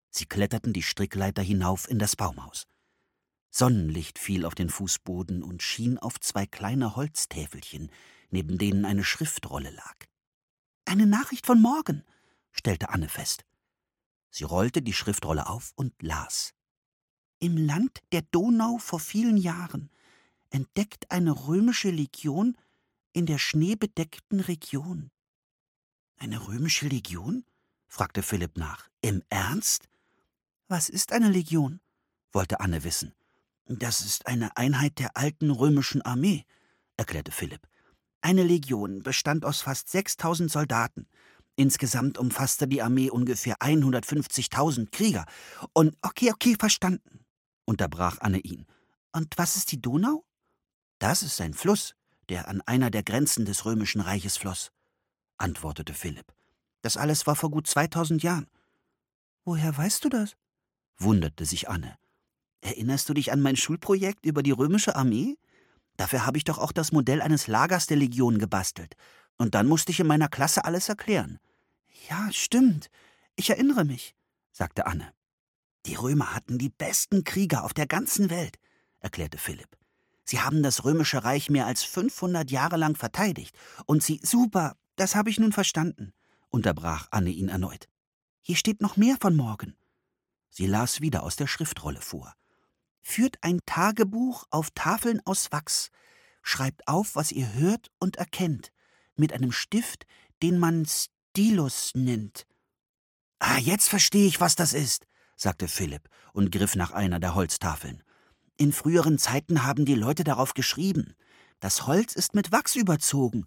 Sie kletterten die Strickleiter hinauf in das Baumhaus. Sonnenlicht fiel auf den Fußboden und schien auf 2 kleine Holztäfelchen, neben denen eine Schriftrolle lag. »Eine Nachricht von morgen«, stellte Anne fest. Sie rollte die Schriftrolle auf und las. »Im Land der Donau vor vielen Jahren entdeckt eine römische Legion in der schneebedeckten Region.« »Eine römische Legion?« fragte Philipp nach. »Im Ernst?« »Was ist eine Legion?« wollte Anne wissen. »Das ist eine Einheit der alten römischen Armee«, erklärte Philipp. »Eine Legion bestand aus fast 6.000 Soldaten. Insgesamt umfasste die Armee ungefähr 150.000 Krieger. Und okay, verstanden«, unterbrach Anne ihn. »Und was ist die Donau?« »Das ist ein Fluss, der an einer der Grenzen des Römischen Reiches floss«, antwortete Philipp. »Das alles war vor gut 2.000 Jahren.« »Woher weißt du das?«, wunderte sich Anne. »Erinnerst du dich an mein Schulprojekt über die römische Armee? Dafür habe ich doch auch das Modell eines Lagers der Legion gebastelt. Und dann musste ich in meiner Klasse alles erklären.« »Ja, stimmt. Ich erinnere mich«, sagte Anne. »Die Römer hatten die besten Krieger auf der ganzen Welt«, erklärte Philipp. »Sie haben das Römische Reich mehr als 500 Jahre lang verteidigt. Und sie...« »Super, das habe ich nun verstanden«, unterbrach Anne ihn erneut. »Hier steht noch mehr von morgen.« Sie las wieder aus der Schriftrolle vor. »Führt ein Tagebuch auf Tafeln aus Wachs. Schreibt auf, was ihr hört und erkennt, mit einem Stift, den man Stilus nennt.« »Ah, jetzt verstehe ich, was das ist«, sagte Philipp und griff nach einer der Holztafeln. »In früheren Zeiten haben die Leute darauf geschrieben. Das Holz ist mit Wachs überzogen.«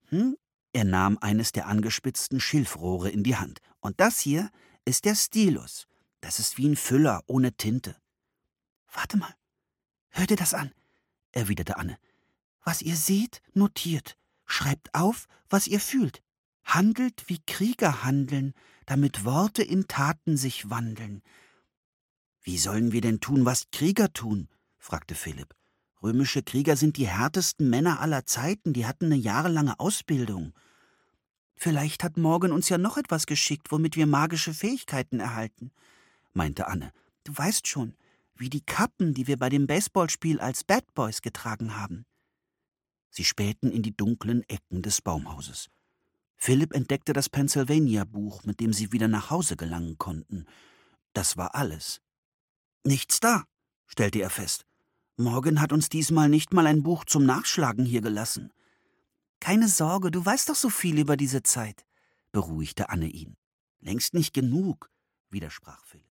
Er nahm eines der angespitzten Schilfrohre in die Hand. »Und das hier ist der Stilus. Das ist wie ein Füller ohne Tinte.« »Warte mal, hör dir das an«, erwiderte Anne. »Was ihr seht, notiert. Schreibt auf, was ihr fühlt. Handelt, wie Krieger handeln, damit Worte in Taten sich wandeln.« »Wie sollen wir denn tun, was Krieger tun?«, fragte Philipp. »Römische Krieger sind die härtesten Männer aller Zeiten, die hatten eine jahrelange Ausbildung.« »Vielleicht hat Morgan uns ja noch etwas geschickt, womit wir magische Fähigkeiten erhalten«, meinte Anne. »Du weißt schon, wie die Kappen, die wir bei dem Baseballspiel als Bad Boys getragen haben.« Sie spähten in die dunklen Ecken des Baumhauses. Philipp entdeckte das Pennsylvania-Buch, mit dem sie wieder nach Hause gelangen konnten. Das war alles. »Nichts da«, stellte er fest. »Morgan hat uns diesmal nicht mal ein Buch zum Nachschlagen hier gelassen.« »Keine Sorge, du weißt doch so viel über diese Zeit«, beruhigte Anne ihn. »Längst nicht genug«, widersprach Philipp.